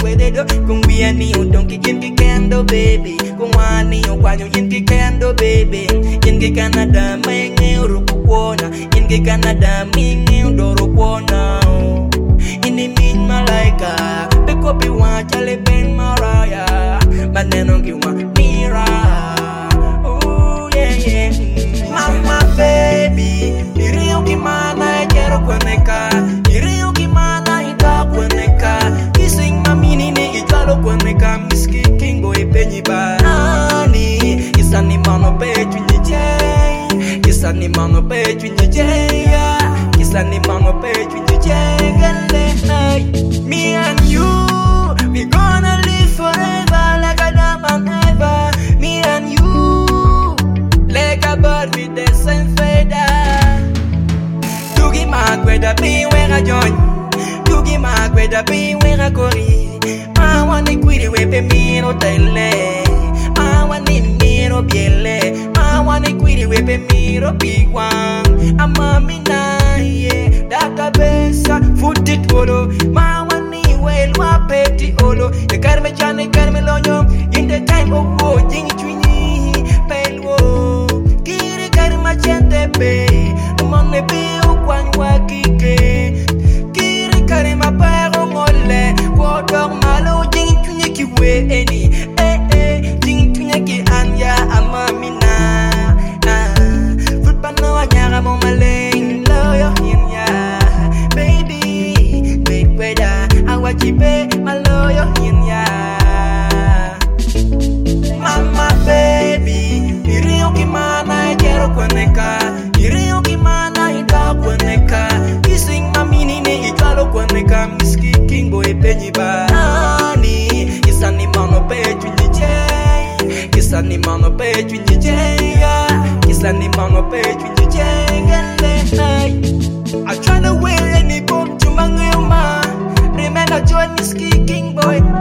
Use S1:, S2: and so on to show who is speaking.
S1: where they do. Kung we and you don't get in the candle, baby. Kung one you while you in the candle, baby. In the Canada, my new Rukwana. In the Canada, me new Dorukwana. In the mean Malaika, the copy one Charlie Ben Mariah. But then don't give one Mira. Oh, yeah, yeah. Mama, baby. Iriuki mana, quiero conectar. Iriuki mana, ita conectar. Kissing mamini, italo conectar. Miski kingo e penny banani. It's an imano page in your jay. It's an imano page in your jay. It's an imano page in your jay. Me and you, we gonna live forever like a diamond ever. Me and you, like a bird with the same feather. Tugi magweda be where I join. Tugi magweda be where I go. I want to quit it with me no tele. I want to miro biele. I want to quit it with me no big one. I'm a mina, yeah. Data besa, foot it olo. My one knee well, my petty olo. The carme chane, carme lonyo. In the time of war, jing twini, pale wo. Kiri karma chente pe. Money be ukwan wakike. Kiri karma paro ngole. Kodok malo, jing twini kiwe eni. Jing twini ki anya amamina. Foot pano anyara mo maleng. Loyo hinya. Baby, wait, whether I watch you pay my loyal in ya. Mama, baby, Iriuki mana, quiero conectar. Iriuki mana, ita conectar. Kissing mamini, italo conectar. Miski kingo e penny banani. It's an imano page in your jay. It's an imano page in your jay. It's an imano page in your jay. I try to wear any bomb to my man. Remember, join me, ski king boy.